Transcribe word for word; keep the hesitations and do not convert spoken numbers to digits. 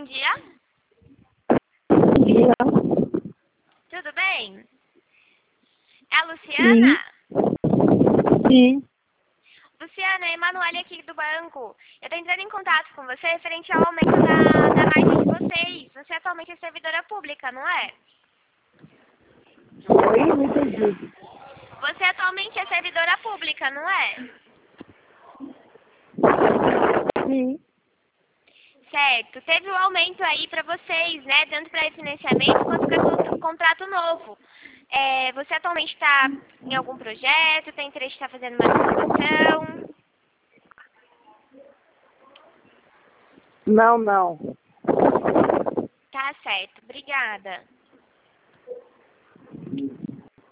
dia. Bom dia. Tudo bem? É a Luciana? Sim. Luciana, é a Emanuele aqui do banco. Eu tô entrando em contato com você referente ao aumento da, da margem de vocês. Você atualmente é servidora pública, não é? Oi, não entendi. Você atualmente é servidora pública, não é? Sim. Certo. Teve um aumento aí para vocês, né? Tanto para financiamento quanto para contrato novo. É, você atualmente está em algum projeto? Tem interesse em estar fazendo uma renovação? Não, não. Tá certo. Obrigada.